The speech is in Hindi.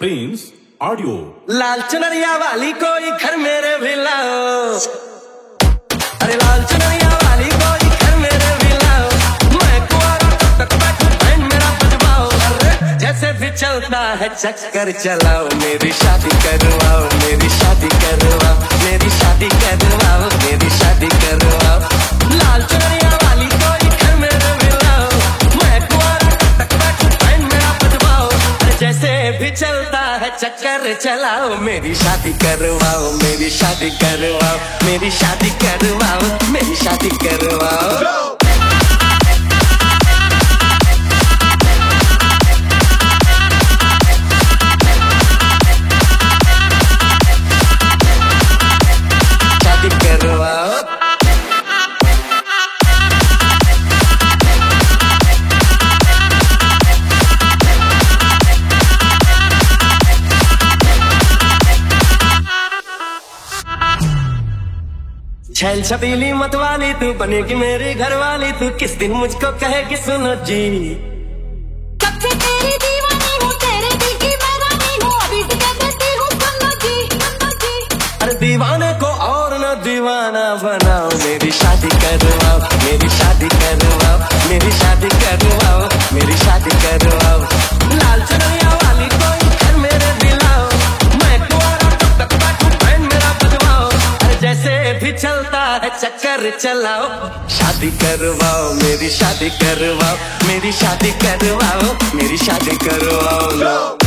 Prince audio. लाल चुनरिया वाली कोई घर मेरे भी लाओ, अरे लाल चुनरिया वाली कोई घर मेरे भी लाओ। मैं कुआरा तब तक बैठूं बैंड मेरा बजवाओ। अरे जैसे भी चलता है चक्कर चलाओ, मेरी शादी करवाओ, मेरी शादी करवाओ, मेरी शादी करवाओ, मेरी शादी करवाओ। लाल चुनरिया वाली कोई घर मेरे भी लाओ। मैं कुआरा तब तक बैठूं बैंड मेरा बजवाओ। अरे जैसे भी चलता है चक्कर चलाओ, मेरी शादी करवाओ, मेरी शादी करवाओ, मेरी शादी करवाओ, मेरी शादी करवाओ। शादी करवाओ। छैल छबीली मतवाली तू बनेगी मेरी घरवाली, तू किस दिन मुझको कहेगी सुनो जी। कब से तेरी दीवानी हूँ, तेरे दिल की मैं रानी हूँ, अभी से कह देती हूँ सुनो जी, सुनो जी। अरे दीवाने को और न दीवाना बनाओ, मेरी शादी करवाओ, मेरी शादी करवाओ, मेरी शादी करवाओ, मेरी शादी करवाओ। लाल चुनरिया वाली कोई घर मेरे दिलाओ। मैं कुआरा तब तक बैठूं बैंड मेरा बजवाओ। अरे जैसे भी चलता है चक्कर चलाओ, शादी करवाओ, मेरी शादी करवाओ, मेरी शादी करवाओ, मेरी शादी करवाओ।